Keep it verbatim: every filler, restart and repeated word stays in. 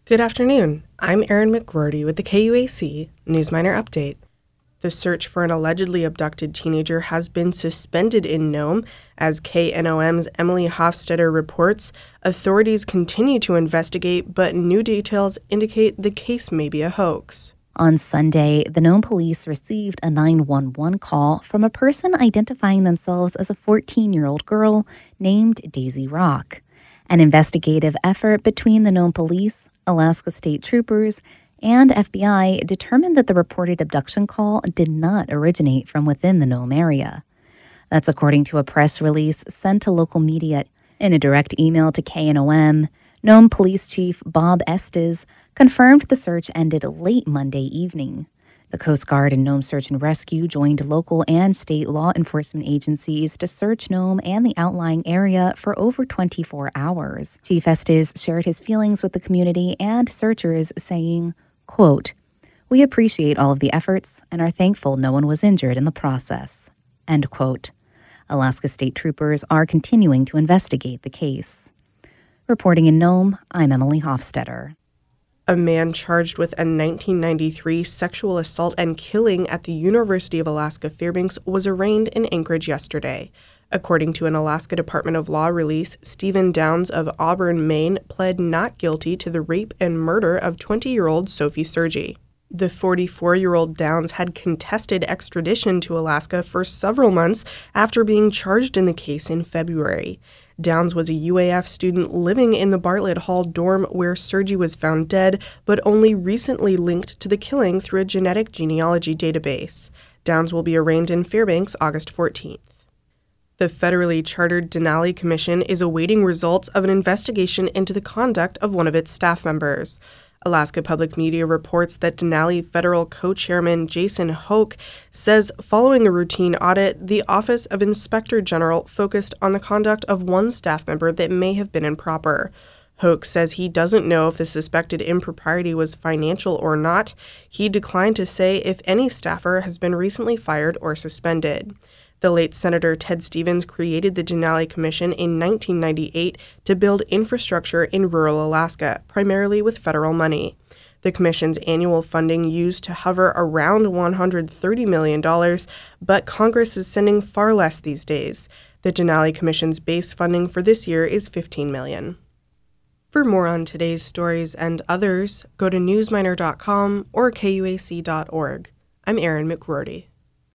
Good afternoon. I'm Erin McGroarty with the K U A C Newsminer Update. The search for an allegedly abducted teenager has been suspended in Nome. As K N O M's Emily Hofstetter reports, authorities continue to investigate, but new details indicate the case may be a hoax. On Sunday, the Nome police received a nine one one call from a person identifying themselves as a fourteen-year-old girl named Daisy Rock. An investigative effort between the Nome police, Alaska State Troopers, and F B I determined that the reported abduction call did not originate from within the Nome area. That's according to a press release sent to local media. In a direct email to K N O M, Nome Police Chief Bob Estes confirmed the search ended late Monday evening. The Coast Guard and Nome Search and Rescue joined local and state law enforcement agencies to search Nome and the outlying area for over twenty-four hours. Chief Estes shared his feelings with the community and searchers, saying, quote, "We appreciate all of the efforts and are thankful no one was injured in the process." End quote. Alaska State Troopers are continuing to investigate the case. Reporting in Nome, I'm Emily Hofstetter. A man charged with a nineteen ninety-three sexual assault and killing at the University of Alaska Fairbanks was arraigned in Anchorage yesterday. According to an Alaska Department of Law release, Stephen Downs of Auburn, Maine, pled not guilty to the rape and murder of twenty-year-old Sophie Sergi. The forty-four-year-old Downs had contested extradition to Alaska for several months after being charged in the case in February. Downs was a U A F student living in the Bartlett Hall dorm where Sergi was found dead, but only recently linked to the killing through a genetic genealogy database. Downs will be arraigned in Fairbanks August fourteenth. The federally chartered Denali Commission is awaiting results of an investigation into the conduct of one of its staff members. Alaska Public Media reports that Denali federal co-chairman Jason Hoke says following a routine audit, the Office of Inspector General focused on the conduct of one staff member that may have been improper. Hoke says he doesn't know if the suspected impropriety was financial or not. He declined to say if any staffer has been recently fired or suspended. The late Senator Ted Stevens created the Denali Commission in nineteen ninety-eight to build infrastructure in rural Alaska, primarily with federal money. The commission's annual funding used to hover around one hundred thirty million dollars, but Congress is sending far less these days. The Denali Commission's base funding for this year is fifteen million dollars. For more on today's stories and others, go to newsminer dot com or K U A C dot org. I'm Erin McGroarty.